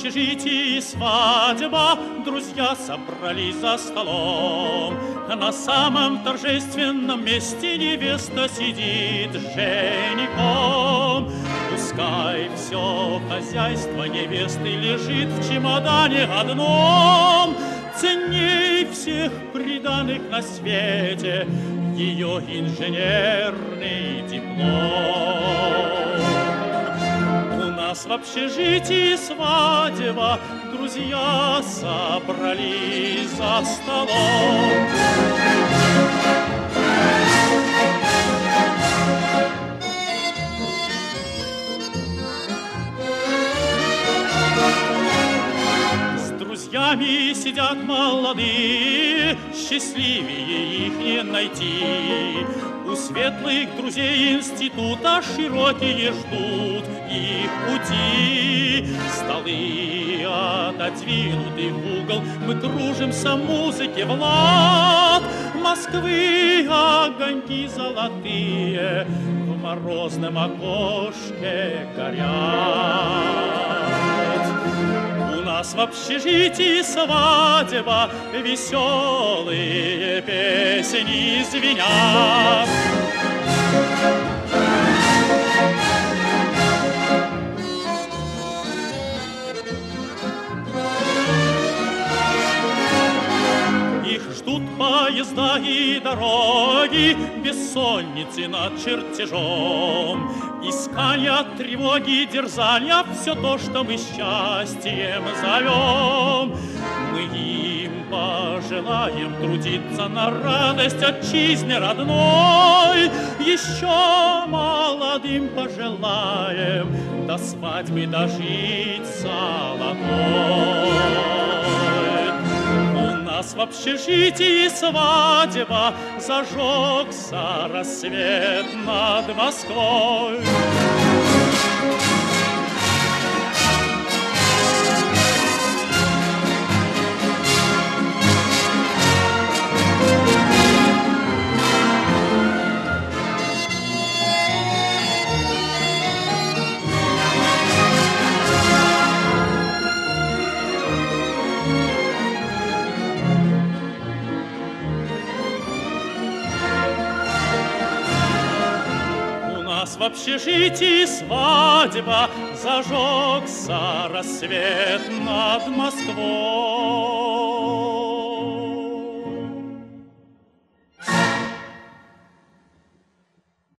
общежитии свадьба, друзья собрались за столом. На самом торжественном месте невеста сидит с женихом. Пускай все хозяйство невесты лежит в чемодане одном, ценней всех приданых на свете ее инженерный диплом. У нас в общежитии свадьба, друзья собрались за столом. Друзьями сидят молодые, счастливее их не найти. У светлых друзей института широкие ждут их пути. Столы отодвинуты в угол, мы кружимся музыке в лад. Москвы огоньки золотые в морозном окошке горят. У нас в общежитии свадьба, веселые песни звенят. Их ждут поезда и дороги, бессонницы над чертежом. Искания, тревоги, дерзания, все то, что мы счастьем зовем. Мы им пожелаем трудиться на радость отчизне родной. Еще молодым пожелаем до свадьбы дожить золотой. У нас в общежитии свадьба, зажегся рассвет над Москвой. В общежитии свадьба, зажегся рассвет над Москвой.